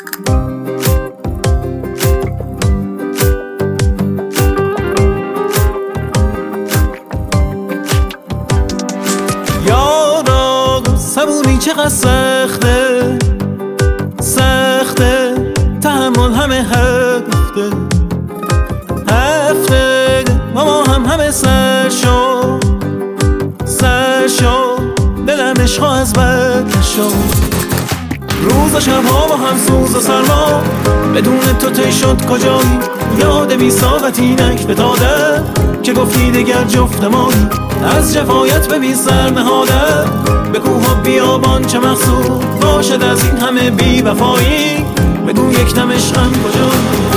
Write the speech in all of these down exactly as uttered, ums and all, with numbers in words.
یارا صبوری چقدر سخته سخته تحمل همه هفته هفته ما با هم همه سر شو سر شو دلم عشقا از بد نشو روز و شبها با هم سوز و سرما بدون تو تی شد کجایی یاد بی ساقتی نک بتاده که گفتی دگر جفت مایی از جفایت به بی سر نهاده به کوه و بیابان چه مقصود باشد از این همه بی وفایی بگو یک دم عشقم کجایی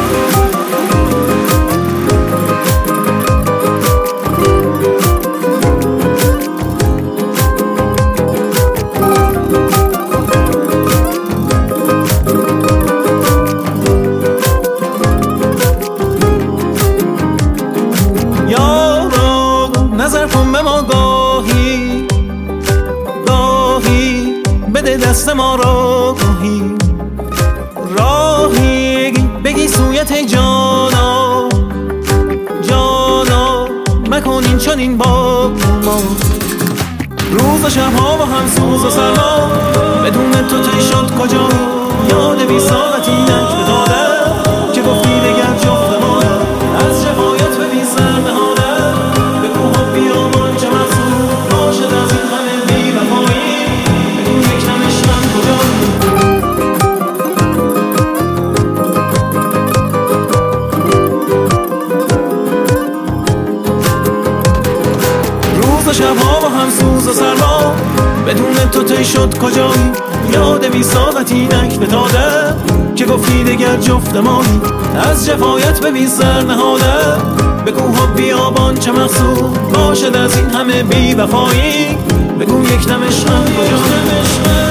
نظر کن به ما گاهی گاهی بده دست ما را گاهی راهی بگی سویت جانا جانا مکن این چنین با ما روز و شبها با هم سوز و سرما بدون تو تی شد کجا یاد بی ساقتی نک بداده که گفتی دگر جفت ما از جفایت به بی سر نهاده و شبها با هم سوز و سرما بدون تو تی شد کجایی یاد بی ساقتی نک بتاده که گفتی دگر جفت مایی از جفایت به بی سر نهاده به کوه و بیابان چه مقصود باشد از این همه بی وفایی بگو یک دم عشقم کجایی